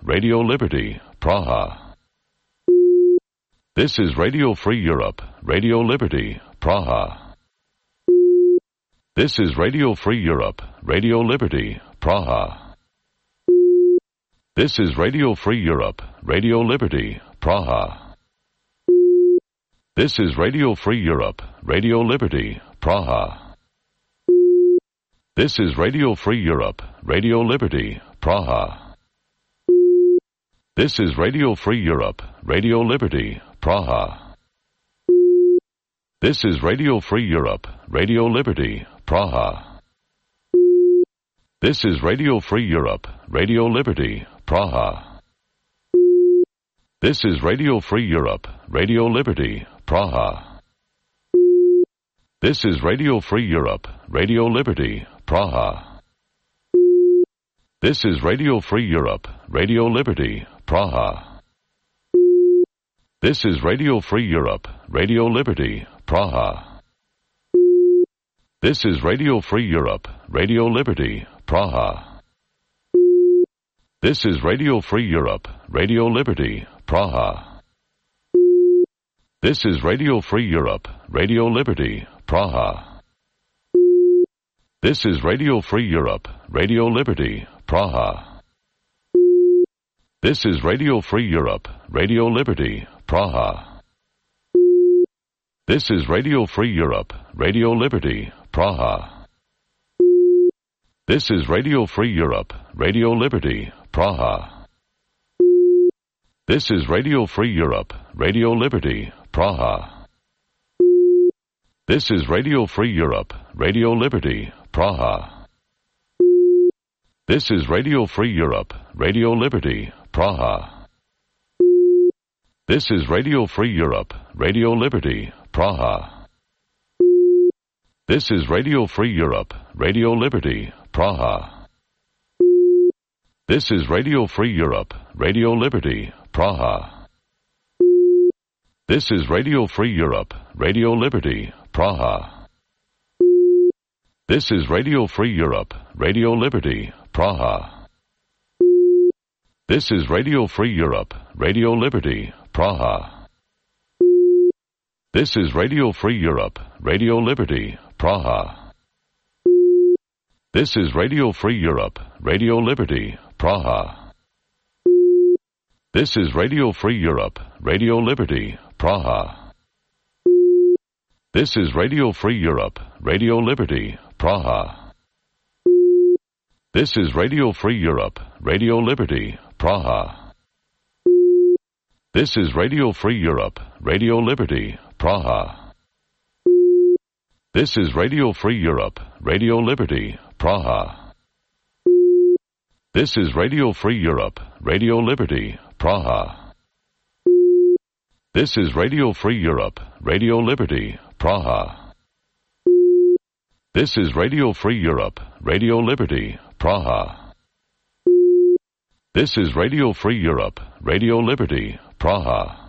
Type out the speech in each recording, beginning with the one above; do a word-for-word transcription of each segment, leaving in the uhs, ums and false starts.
Radio Liberty, Praha. This is Radio Free Europe, Radio Liberty, Praha. This is Radio Free Europe, Radio Liberty, Praha. This is Radio Free Europe, Radio Liberty, Praha. This is Radio Free Europe, Radio Liberty, Praha. This is Radio Free Europe, Radio Liberty, Praha. This is Radio Free Europe, Radio Liberty, Praha. This is Radio Free Europe, Radio Liberty, Praha. This is Radio Free Europe, Radio Liberty, Praha. This is Radio Free Europe, Radio Liberty, Praha. This is Radio Free Europe, Radio Liberty, Praha. This is Radio Free Europe, Radio Liberty, Praha. This is Radio Free Europe, Radio Liberty, Praha. This is Radio Free Europe, Radio Liberty, Praha. This is Radio Free Europe, Radio Liberty, Praha. This is Radio Free Europe, Radio Liberty, Praha. This is Radio Free Europe, Radio Liberty, Praha. This is Radio Free Europe, Radio Liberty, Praha. This is Radio Free Europe, Radio Liberty, Praha. This is Radio Free Europe, Radio Liberty, Praha. This is Radio Free Europe, Radio Liberty, Praha. This is Radio Free Europe, Radio Liberty, Praha. This is Radio Free Europe, Radio Liberty, Praha. This is Radio Free Europe, Radio Liberty, Praha. This is Radio Free Europe, Radio Liberty, Praha. This is Radio Free Europe, Radio Liberty, Praha. This is Radio Free Europe, Radio Liberty, Praha. This is Radio Free Europe, Radio Liberty, Praha. This is Radio Free Europe, Radio Liberty, Praha. This is Radio Free Europe, Radio Liberty, Praha. This is Radio Free Europe, Radio Liberty, Praha. This is Radio Free Europe, Radio Liberty, Praha. This is Radio Free Europe, Radio Liberty, Praha. This is Radio Free Europe, Radio Liberty, Praha. This is Radio Free Europe, Radio Liberty, Praha. This is Radio Free Europe, Radio Liberty, Praha. This is Radio Free Europe, Radio Liberty, Praha. This is Radio Free Europe, Radio Liberty, Praha. This is Radio Free Europe, Radio Liberty, Praha. This is Radio Free Europe, Radio Liberty, Praha.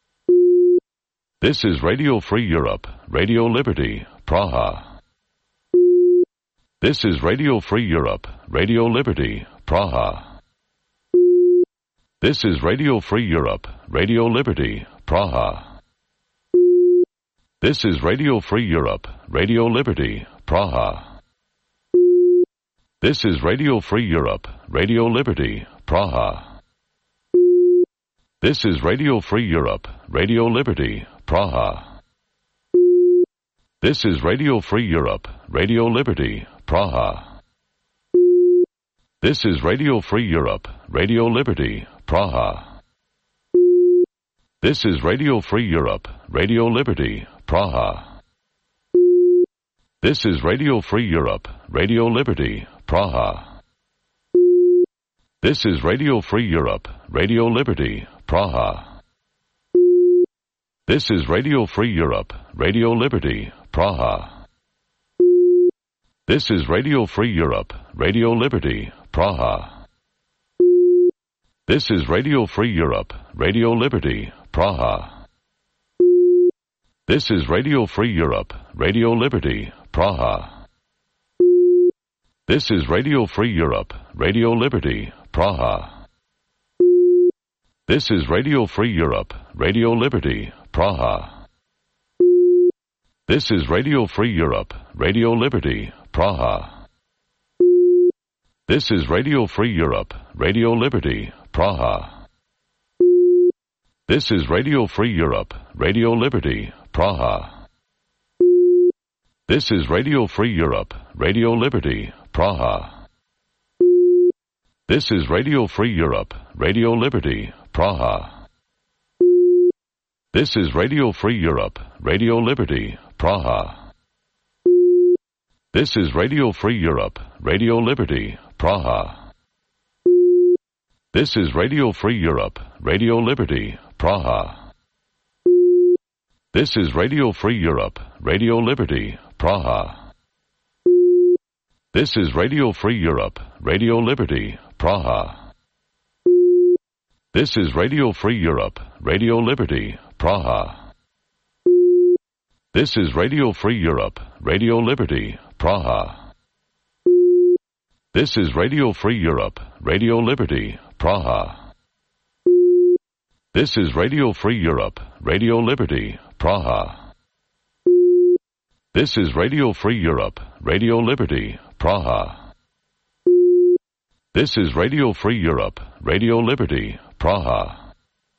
This is Radio Free Europe, Radio Liberty, Praha. This is Radio Free Europe, Radio Liberty, Praha. This is Radio Free Europe, Radio Liberty, Praha. This is Radio Free Europe, Radio Liberty, Praha. This is Radio Free Europe, Radio Liberty, Praha. This is Radio Free Europe, Radio Liberty, Praha. This is Radio Free Europe, Radio Liberty, Praha. This is Radio Free Europe, Radio Liberty, Praha. This is Radio Free Europe, Radio Liberty, Praha. This is Radio Free Europe, Radio Liberty, Praha. This is Radio Free Europe, Radio Liberty, Praha. This is Radio Free Europe, Radio Liberty, Praha. This is Radio Free Europe, Radio Liberty, Praha. This is Radio Free Europe, Radio Liberty, Praha. This is Radio Free Europe, Radio Liberty, Praha. This is Radio Free Europe, Radio Liberty, Praha. This is Radio Free Europe, Radio Liberty, Praha. This is Radio Free Europe, Radio Liberty, Praha. This is Radio Free Europe, Radio Liberty, Praha. This is Radio Free Europe, Radio Liberty, Praha. This is Radio Free Europe, Radio Liberty, Praha. This is Radio Free Europe, Radio Liberty, Praha. This is Radio Free Europe, Radio Liberty, Praha. This is Radio Free Europe, Radio Liberty, Praha. This is Radio Free Europe, Radio Liberty, Praha. This is Radio Free Europe, Radio Liberty, Praha. This is Radio Free Europe, Radio Liberty, Praha. This is Radio Free Europe, Radio Liberty, Praha. This is Radio Free Europe, Radio Liberty, Praha. This is Radio Free Europe, Radio Liberty, Praha. This is Radio Free Europe, Radio Liberty, Praha. This is Radio Free Europe, Radio Liberty, Praha. This is Radio Free Europe, Radio Liberty, Praha.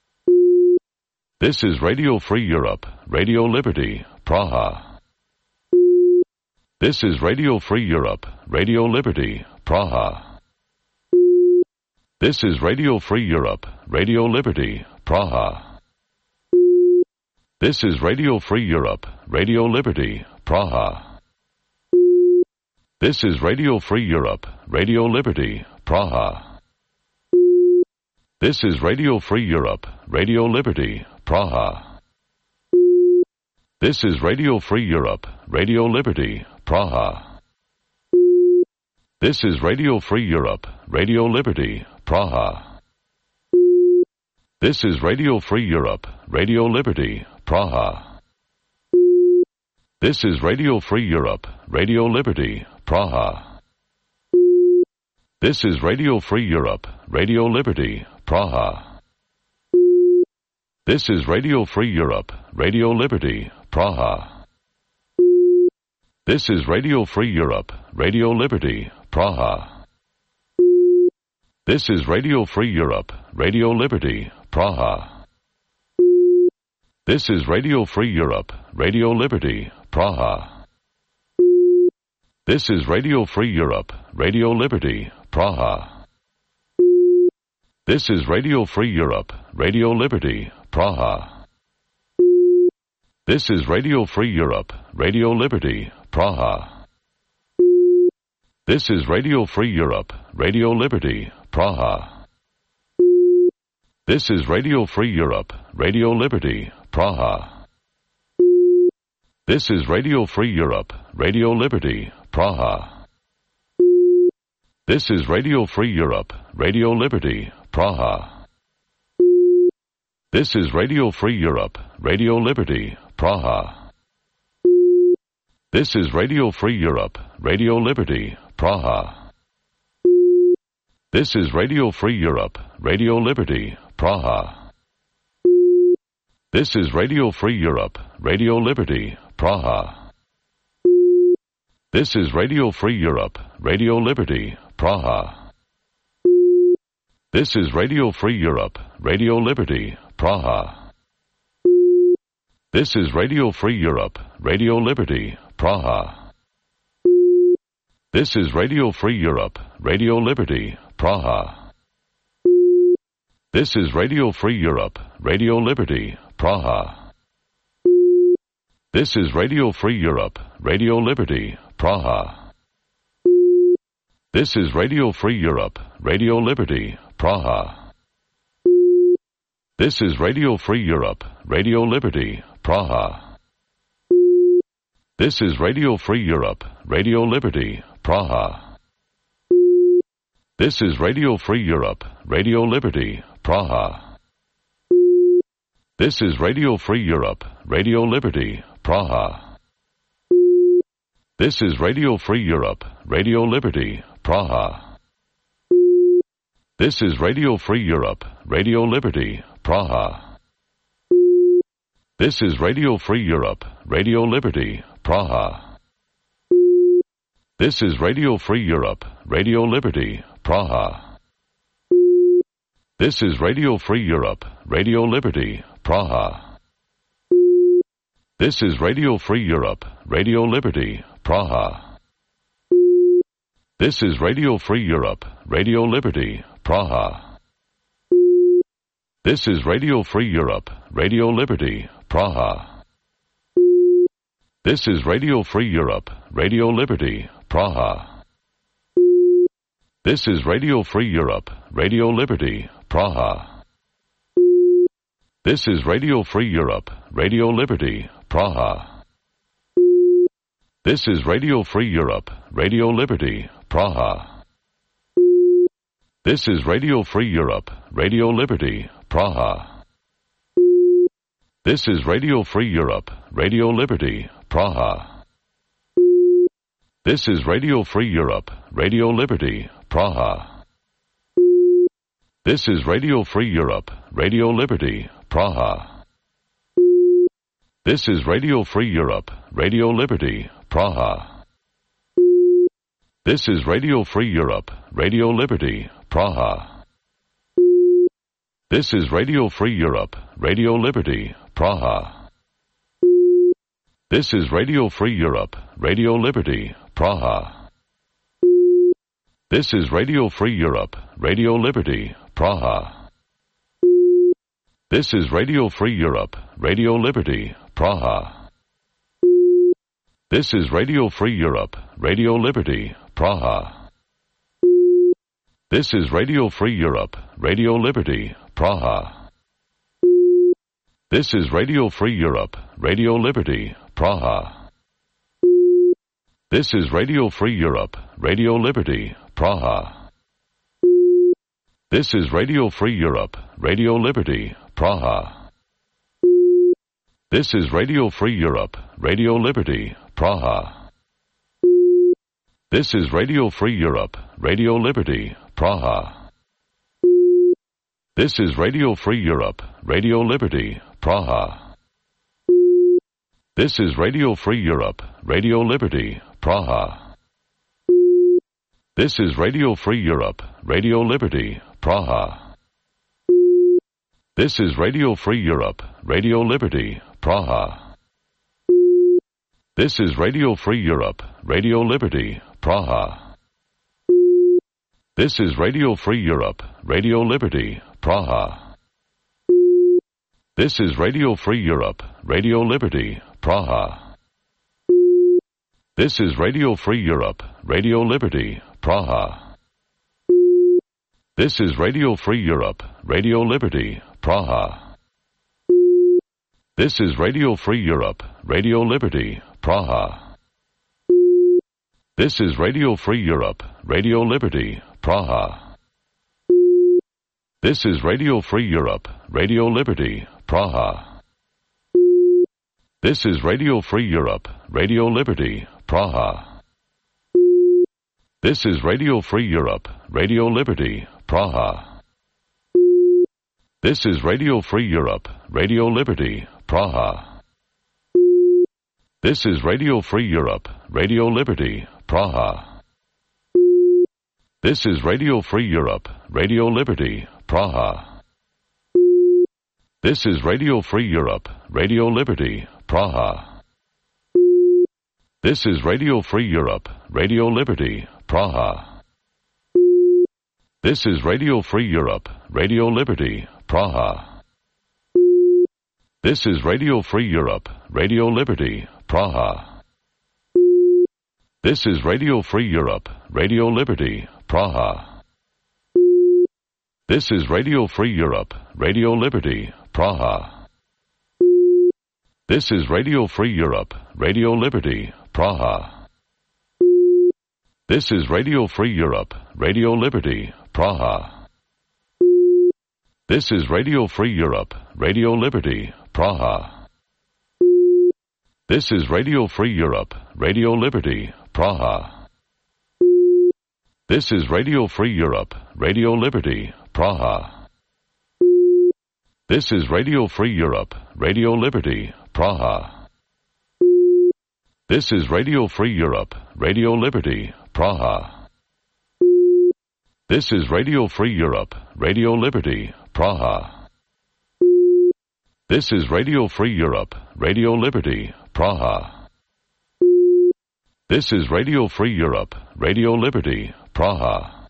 This is Radio Free Europe, Radio Liberty, Praha. This is Radio Free Europe, Radio Liberty, Praha. This is Radio Free Europe, Radio Liberty, Praha. This is Radio Free Europe, Radio Liberty, Praha. This is Radio Free Europe, Radio Liberty, Praha. This is Radio Free Europe, Radio Liberty, Praha. This is Radio Free Europe, Radio Liberty, Praha. This is Radio Free Europe, Radio Liberty, Praha. This is Radio Free Europe, Radio Liberty, Praha. This is Radio Free Europe, Radio Liberty, Praha. This is Radio Free Europe, Radio Liberty, Praha. This is Radio Free Europe, Radio Liberty, Praha. This is Radio Free Europe, Radio Liberty, Praha. This is Radio Free Europe, Radio Liberty, Praha. This is Radio Free Europe, Radio Liberty, Praha. This is Radio Free Europe, Radio Liberty, Praha. This is Radio Free Europe, Radio Liberty, Praha. This is Radio Free Europe, Radio Liberty, Praha. This is Radio Free Europe, Radio Liberty, Praha. This is Radio Free Europe, Radio Liberty, Praha. This is Radio Free Europe, Radio Liberty, Praha. This is Radio Free Europe, Radio Liberty, Praha. This is Radio Free Europe, Radio Liberty, Praha. This is Radio Free Europe, Radio Liberty, Praha. This is Radio Free Europe, Radio Liberty, Praha. This is Radio Free Europe, Radio Liberty, Praha. This is Radio Free Europe, Radio Liberty, Praha. This is Radio Free Europe, Radio Liberty, Praha. This is Radio Free Europe, Radio Liberty, Praha. This is Radio Free Europe, Radio Liberty, Praha. This is Radio Free Europe, Radio Liberty, Praha. This is Radio Free Europe, Radio Liberty, Praha. This is Radio Free Europe, Radio Liberty, Praha. This is Radio Free Europe, Radio Liberty, Praha. This is Radio Free Europe, Radio Liberty, Praha. This is Radio Free Europe, Radio Liberty, Praha. This is Radio Free Europe, Radio Liberty, Praha. This is Radio Free Europe, Radio Liberty, Praha. This is Radio Free Europe, Radio Liberty, Praha. This is Radio Free Europe, Radio Liberty, Praha. This is Radio Free Europe, Radio Liberty, Praha. This is Radio Free Europe, Radio Liberty, Praha. This is Radio Free Europe, Radio Liberty, Praha. This is Radio Free Europe, Radio Liberty, Praha. This is Radio Free Europe, Radio Liberty, Praha. This is Radio Free Europe, Radio Liberty, Praha. This is Radio Free Europe, Radio Liberty, Praha. This is Radio Free Europe, Radio Liberty, Praha. This is Radio Free Europe, Radio Liberty, Praha. This is Radio Free Europe, Radio Liberty, Praha. This is Radio Free Europe, Radio Liberty, Praha. This is Radio Free Europe, Radio Liberty, Praha. This is Radio Free Europe, Radio Liberty, Praha. This is Radio Free Europe, Radio Liberty, Praha. This is Radio Free Europe, Radio Liberty, Praha. This is Radio Free Europe, Radio Liberty, Praha. This is Radio Free Europe, Radio Liberty, Praha. This is Radio Free Europe, Radio Liberty, Praha. This is Radio Free Europe, Radio Liberty, Praha. This is Radio Free Europe, Radio Liberty, Praha. This is Radio Free Europe, Radio Liberty, Praha. This is Radio Free Europe, Radio Liberty, Praha. This is Radio Free Europe, Radio Liberty, Praha. This is Radio Free Europe, Radio Liberty, Praha. This is Radio Free Europe, Radio Liberty, Praha. This is Radio Free Europe, Radio Liberty, Praha. This is Radio Free Europe, Radio Liberty, Praha. This is Radio Free Europe, Radio Liberty, Praha. This is Radio Free Europe, Radio Liberty, Praha. This is Radio Free Europe, Radio Liberty, Praha. This is Radio Free Europe, Radio Liberty, Praha. This is Radio Free Europe, Radio Liberty, Praha. This is Radio Free Europe, Radio Liberty, Praha. This is Radio Free Europe, Radio Liberty, Praha. This is Radio Free Europe, Radio Liberty, Praha. This is Radio Free Europe, Radio Liberty, Praha. This is Radio Free Europe, Radio Liberty, Praha. This is Radio Free Europe, Radio Liberty, Praha. This is Radio Free Europe, Radio Liberty, Praha. This is Radio Free Europe, Radio Liberty, Praha. This is Radio Free Europe, Radio Liberty, Praha. This is Radio Free Europe, Radio Liberty, Praha. This is Radio Free Europe, Radio Liberty, Praha. This is Radio Free Europe, Radio Liberty, Praha. This is Radio Free Europe, Radio Liberty, Praha. This is Radio Free Europe, Radio Liberty, Praha. This is Radio Free Europe, Radio Liberty, Praha. This is Radio Free Europe, Radio Liberty, Praha. This is Radio Free Europe, Radio Liberty, Praha. This is Radio Free Europe, Radio Liberty, Praha. This is Radio Free Europe, Radio Liberty, Praha. This is Radio Free Europe, Radio Liberty, Praha. This is Radio Free Europe, Radio Liberty, Praha. This is Radio Free Europe, Radio Liberty, Praha. This is Radio Free Europe, Radio Liberty, Praha. This is Radio Free Europe, Radio Liberty, Praha. This is Radio Free Europe, Radio Liberty, Praha. This is Radio Free Europe, Radio Liberty, Praha. This is Radio Free Europe, Radio Liberty, Praha.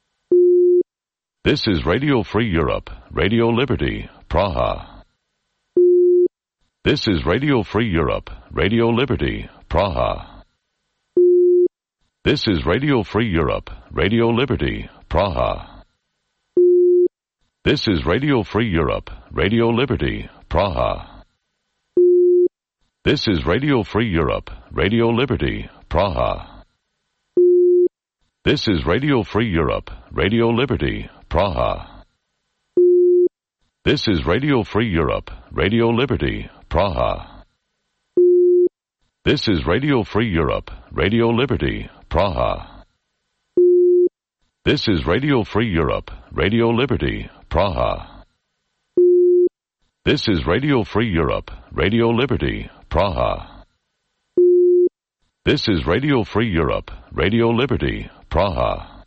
This is Radio Free Europe, Radio Liberty, Praha. This is Radio Free Europe, Radio Liberty, Praha. This is Radio Free Europe, Radio Liberty, Praha. This is Radio Free Europe, Radio Liberty, Praha. This is Radio Free Europe, Radio Liberty, Praha. This is Radio Free Europe, Radio Liberty, Praha. This is Radio Free Europe, Radio Liberty, Praha. This is Radio Free Europe, Radio Liberty, Praha. This is Radio Free Europe, Radio Liberty, Praha. This is Radio Free Europe, Radio Liberty, Praha. This is Radio Free Europe, Radio Liberty, Praha.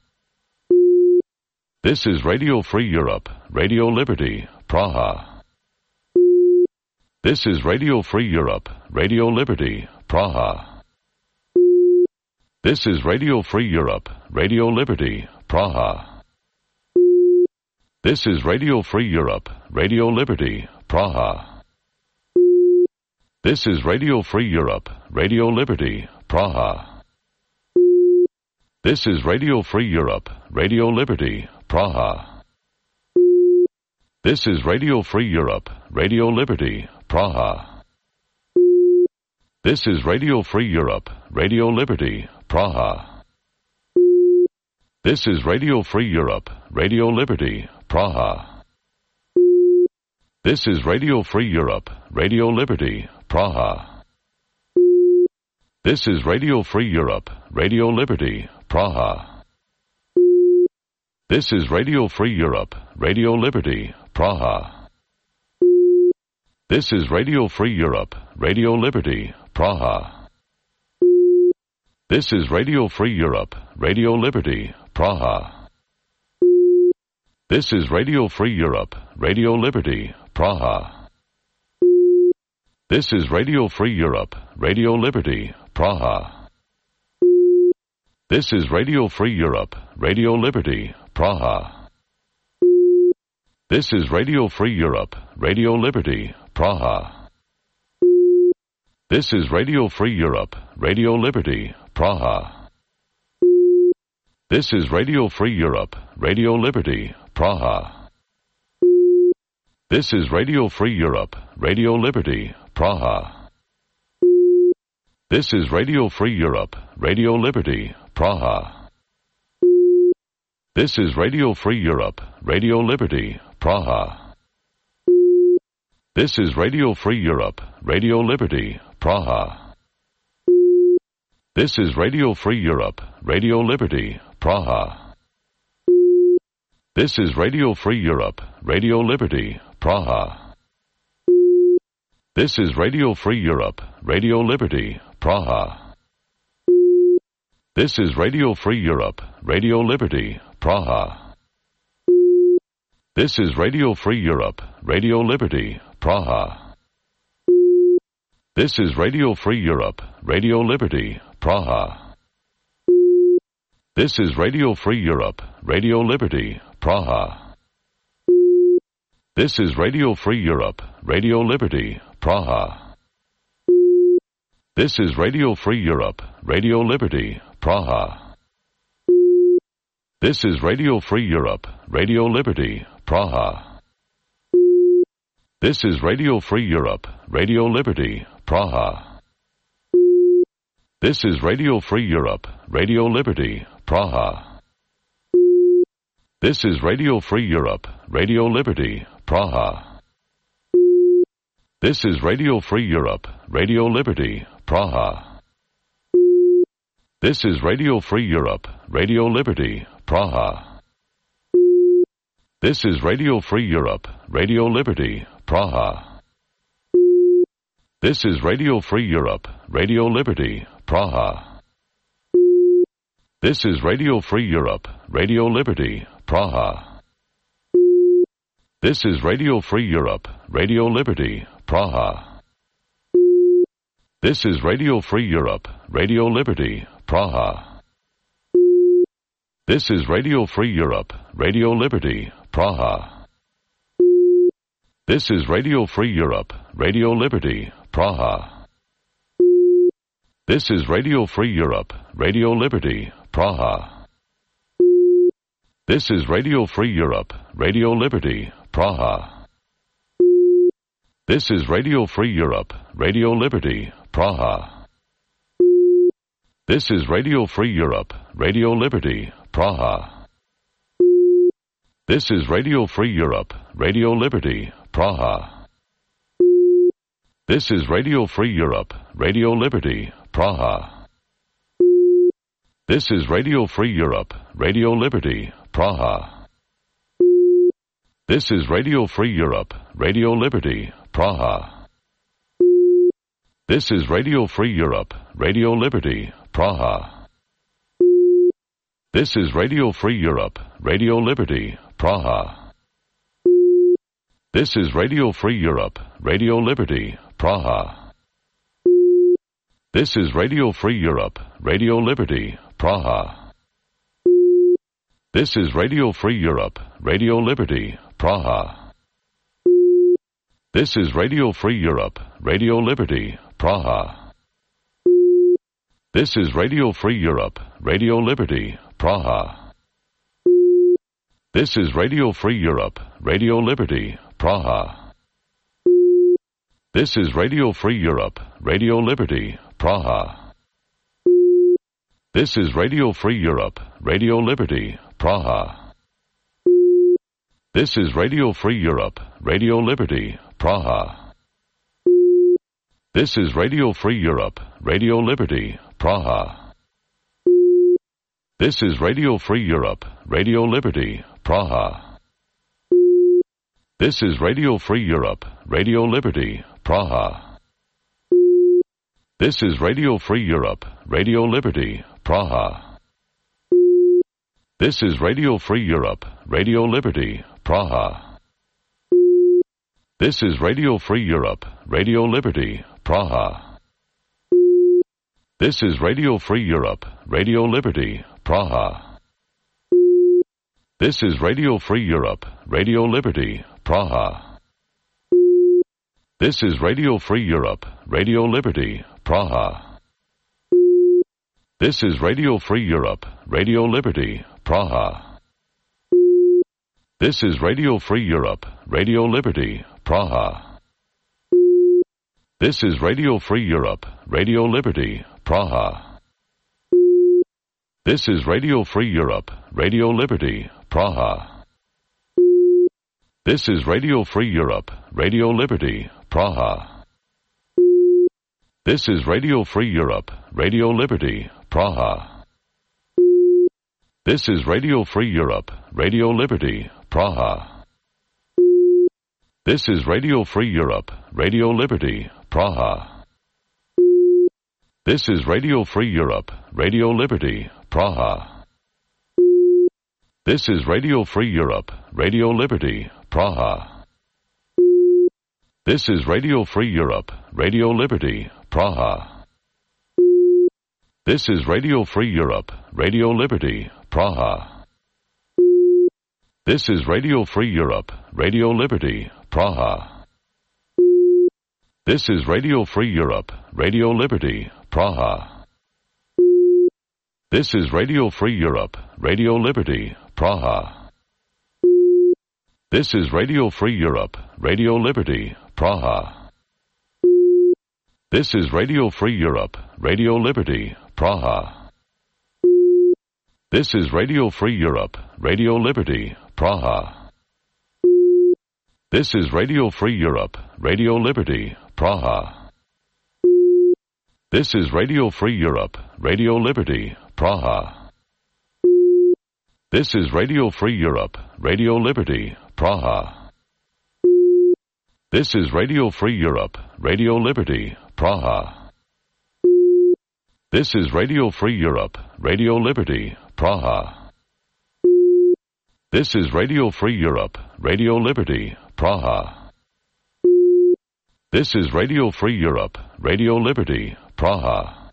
This is Radio Free Europe, Radio Liberty, Praha. This is Radio Free Europe, Radio Liberty, Praha. This is Radio Free Europe, Radio Liberty, Praha. This is Radio Free Europe, Radio Liberty, Praha. This is Radio Free Europe, Radio Liberty, Praha. This is Radio Free Europe, Radio Liberty, Praha. This is Radio Free Europe, Radio Liberty, Praha. This is Radio Free Europe, Radio Liberty, Praha. This is Radio Free Europe, Radio Liberty, Praha. This is Radio Free Europe, Radio Liberty, Praha. This is Radio Free Europe, Radio Liberty, Praha. This is Radio Free Europe, Radio Liberty, Praha. This is Radio Free Europe, Radio Liberty, Praha. This is Radio Free Europe, Radio Liberty, Praha. This is Radio Free Europe, Radio Liberty, Praha. This is Radio Free Europe, Radio Liberty, Praha. This is Radio Free Europe, Radio Liberty, Praha. This is Radio Free Europe, Radio Liberty, Praha. This is Radio Free Europe, Radio Liberty, Praha. This is Radio Free Europe, Radio Liberty, Praha. This is Radio Free Europe, Radio Liberty, Praha. This is Radio Free Europe, Radio Liberty, Praha. This is Radio Free Europe, Radio Liberty, Praha. This is Radio Free Europe, Radio Liberty, Praha. This is Radio Free Europe, Radio Liberty, Praha. This is Radio Free Europe, Radio Liberty, Praha. This is Radio Free Europe, Radio Liberty, Praha. This is Radio Free Europe, Radio Liberty, Praha. This is Radio Free Europe, Radio Liberty, Praha. This is Radio Free Europe, Radio Liberty, Praha. This is Radio Free Europe, Radio Liberty, Praha. This is Radio Free Europe, Radio Liberty, Praha. This is Radio Free Europe, Radio Liberty, Praha. This is Radio Free Europe, Radio Liberty, Praha. This is Radio Free Europe, Radio Liberty, Praha. This is Radio Free Europe, Radio Liberty, Praha. This is Radio Free Europe, Radio Liberty, Praha. This is Radio Free Europe, Radio Liberty, Praha. This is Radio Free Europe, Radio Liberty, Praha. This is Radio Free Europe, Radio Liberty, Praha. This is Radio Free Europe, Radio Liberty, Praha. This is Radio Free Europe, Radio Liberty, Praha. This is Radio Free Europe, Radio Liberty, Praha. This is Radio Free Europe, Radio Liberty, Praha. This is Radio Free Europe, Radio Liberty, Praha. This is Radio Free Europe, Radio Liberty, Praha. This is Radio Free Europe, Radio Liberty, Praha. This is Radio Free Europe, Radio Liberty, Praha. This is Radio Free Europe, Radio Liberty, Praha. This is Radio Free Europe, Radio Liberty, Praha. This is Radio Free Europe, Radio Liberty, Praha. This is Radio Free Europe, Radio Liberty, Praha. This is Radio Free Europe, Radio Liberty, Praha. This is Radio Free Europe, Radio Liberty, Praha. This is Radio Free Europe, Radio Liberty, Praha. This is Radio Free Europe, Radio Liberty, Praha. This is Radio Free Europe, Radio Liberty, Praha. This is Radio Free Europe, Radio Liberty, Praha. This is Radio Free Europe, Radio Liberty, Praha. This is Radio Free Europe, Radio Liberty, Praha. This is Radio Free Europe, Radio Liberty, Praha. This is Radio Free Europe, Radio Liberty, Praha. This is Radio Free Europe, Radio Liberty, Praha. This is Radio Free Europe, Radio Liberty, Praha. This is Radio Free Europe, Radio Liberty, Praha. This is Radio Free Europe, Radio Liberty, Praha. This is Radio Free Europe, Radio Liberty, Praha. This is Radio Free Europe, Radio Liberty, Praha. This is Radio Free Europe, Radio Liberty, Praha. This is Radio Free Europe, Radio Liberty, Praha. This is Radio Free Europe, Radio Liberty, Praha. This is Radio Free Europe, Radio Liberty, Praha. This is Radio Free Europe, Radio Liberty, Praha. This is Radio Free Europe, Radio Liberty, Praha. This is Radio Free Europe, Radio Liberty, Praha. This is Radio Free Europe, Radio Liberty, Praha. This is Radio Free Europe, Radio Liberty, Praha. This is Radio Free Europe, Radio Liberty, Praha. This is Radio Free Europe, Radio Liberty, Praha. This is Radio Free Europe, Radio Liberty, Praha. This is Radio Free Europe, Radio Liberty, Praha. This is Radio Free Europe, Radio Liberty, Praha. This is Radio Free Europe, Radio Liberty, Praha. This is Radio Free Europe, Radio Liberty, Praha. This is Radio Free Europe, Radio Liberty, Praha. This is Radio Free Europe, Radio Liberty, Praha. This is Radio Free Europe, Radio Liberty, Praha. This is Radio Free Europe, Radio Liberty, Praha. This is Radio Free Europe, Radio Liberty, Praha. This is Radio Free Europe, Radio Liberty, Praha. This is Radio Free Europe, Radio Liberty, Praha. This is Radio Free Europe, Radio Liberty, Praha. This is Radio Free Europe, Radio Liberty, Praha. This is Radio Free Europe, Radio Liberty, Praha. This is Radio Free Europe, Radio Liberty, Praha. This is Radio Free Europe, Radio Liberty, Praha. This is Radio Free Europe, Radio Liberty, Praha. This is Radio Free Europe, Radio Liberty, Praha. This is Radio Free Europe, Radio Liberty, Praha.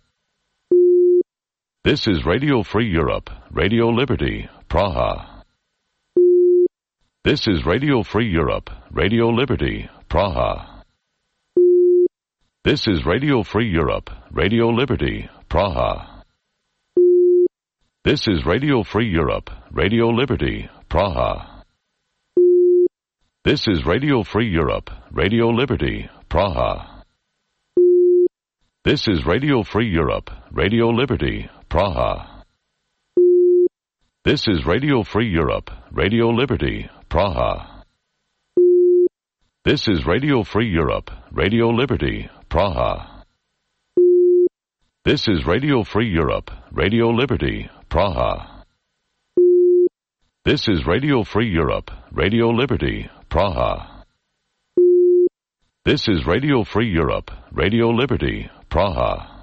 This is Radio Free Europe, Radio Liberty, Praha. This is Radio Free Europe, Radio Liberty, Praha. This is Radio Free Europe, Radio Liberty, Praha. This is Radio Free Europe, Radio Liberty, Praha. This is Radio Free Europe, Radio Liberty, Praha. This is Radio Free Europe, Radio Liberty, Praha. This is Radio Free Europe, Radio Liberty, Praha. This is Radio Free Europe, Radio Liberty, Praha. This is Radio Free Europe, Radio Liberty, Praha. This is Radio Free Europe, Radio Liberty, Praha. This is Radio Free Europe, Radio Liberty, Praha.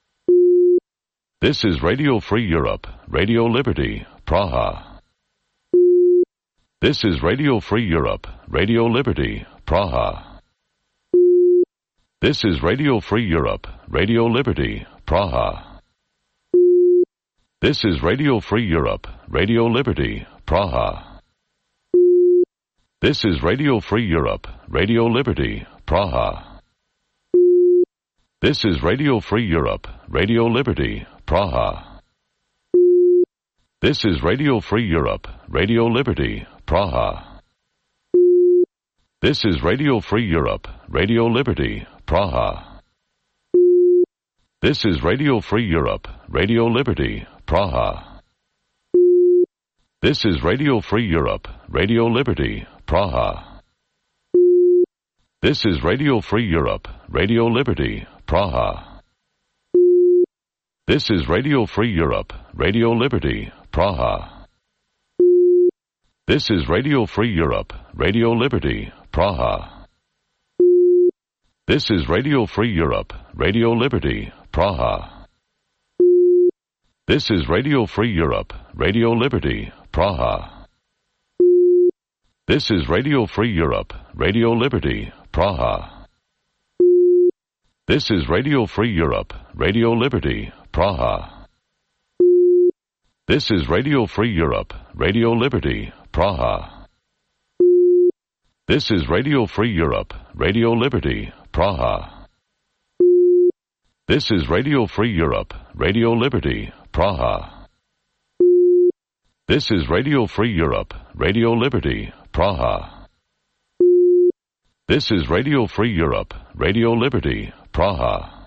This is Radio Free Europe, Radio Liberty, Praha. This is Radio Free Europe, Radio Liberty, Praha. This is Radio Free Europe, Radio Liberty, Praha. This is Radio Free Europe, Radio Liberty, Praha. This is Radio Free Europe, Radio Liberty, Praha. This is Radio Free Europe, Radio Liberty, Praha. This is Radio Free Europe, Radio Liberty, Praha. This is Radio Free Europe, Radio Liberty, Praha. This is Radio Free Europe, Radio Liberty, Praha. This is Radio Free Europe, Radio Liberty, Praha. This is Radio Free Europe, Radio Liberty, Praha. This is Radio Free Europe, Radio Liberty, Praha. This is Radio Free Europe, Radio Liberty, Praha. This is Radio Free Europe, Radio Liberty, Praha. This is Radio Free Europe, Radio Liberty, Praha. This is Radio Free Europe, Radio Liberty, Praha. This is Radio Free Europe, Radio Liberty, Praha. This is Radio Free Europe, Radio Liberty, Praha. This is Radio Free Europe, Radio Liberty, Praha. This is Radio Free Europe, Radio Liberty, Praha. This is Radio Free Europe, Radio Liberty, Praha. This is Radio Free Europe, Radio Liberty, Praha.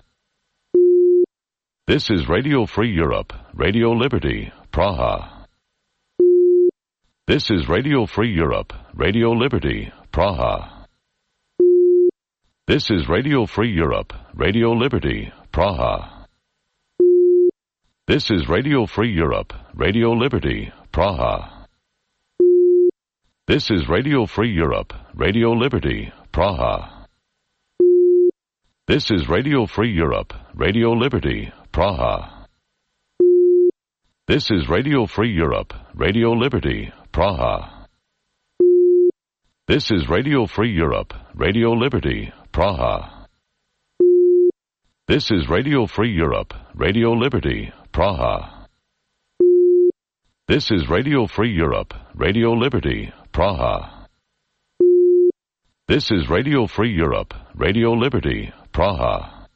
This is Radio Free Europe, Radio Liberty, Praha. This is Radio Free Europe, Radio Liberty, Praha. This is Radio Free Europe, Radio Liberty, Praha. This is Radio Free Europe, Radio Liberty, Praha. This is Radio Free Europe, Radio Liberty, Praha. This is Radio Free Europe, Radio Liberty, Praha. This is Radio Free Europe, Radio Liberty, Praha. This is Radio Free Europe, Radio Liberty, Praha. This is Radio Free Europe, Radio Liberty, Praha. This is Radio Free Europe, Radio Liberty, Praha. This is Radio Free Europe, Radio Liberty, Praha.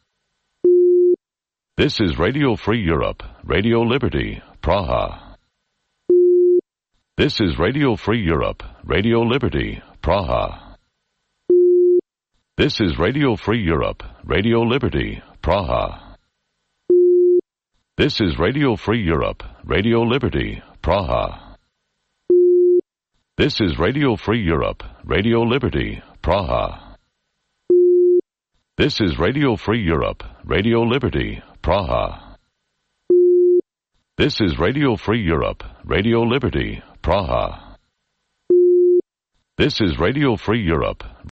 This is Radio Free Europe, Radio Liberty, Praha. This is Radio Free Europe, Radio Liberty, Praha. This is Radio Free Europe, Radio Liberty, Praha. This is Radio Free Europe, Radio Liberty, Praha. This is Radio Free Europe, Radio Liberty, Praha. This is Radio Free Europe, Radio Liberty, Praha. This is Radio Free Europe, Radio Liberty, Praha. This is Radio Free Europe.